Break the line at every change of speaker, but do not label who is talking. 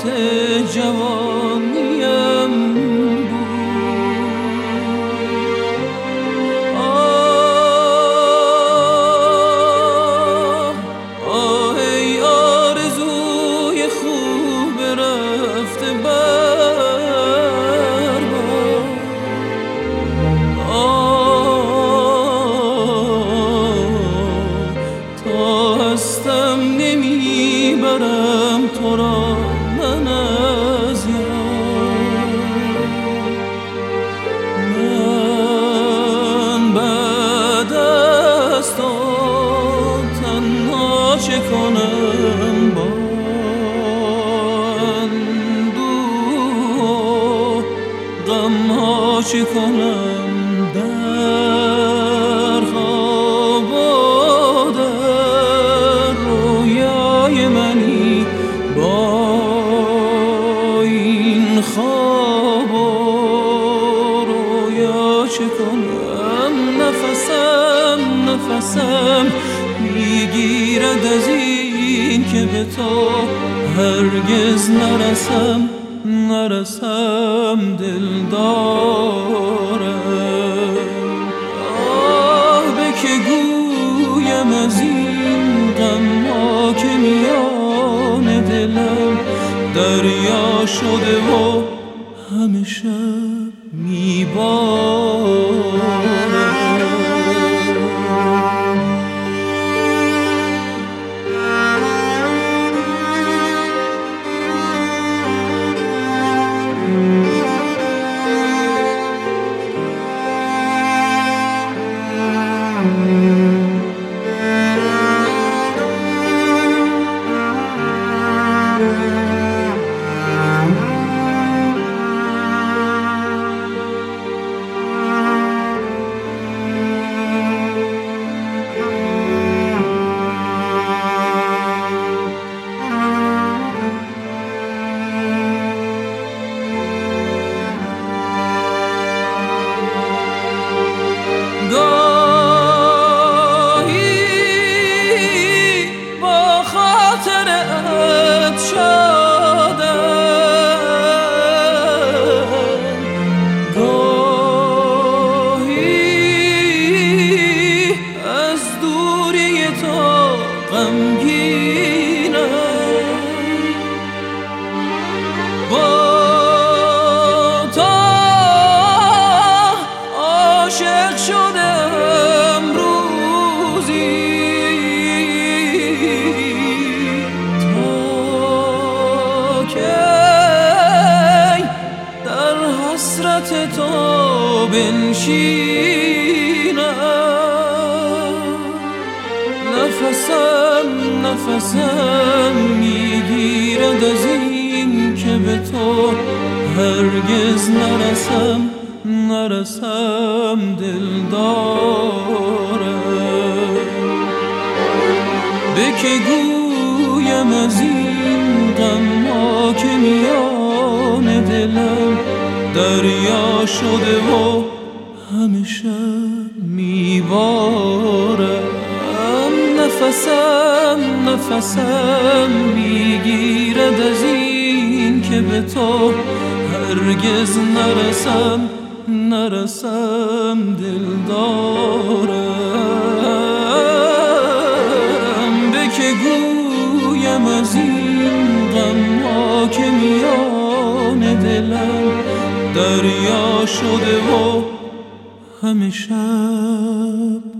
وقت جوانیم بود. آه ای آرزوی خوب رفته بر تا هستم نمیبرم تو را من از یاد. من بعد از تو تنها چه کنم با اندوه و غمها چه کنم در خواب و در رویای منی با این خواب و رویا چه کنم. نفسم میگیرد از این که به تو هرگز نرسم دلدارم. آه به که گویم از این غم‌ها که میان دلم دریا شده و همیشه میبارم. عاشق شدم روزی تا که در حسرت تو بنشینم. نفسم میگیرد از این که به تو هرگز نرسم دلدارم. به که گویم از این غم‌ها که میان دلم دریا شده و همیشه میبارم. نفسم میگیرد از این که به تو هرگز نرسم دلدارم. به که گویم از این غم‌ها که میان دلم دریا شده و همیشه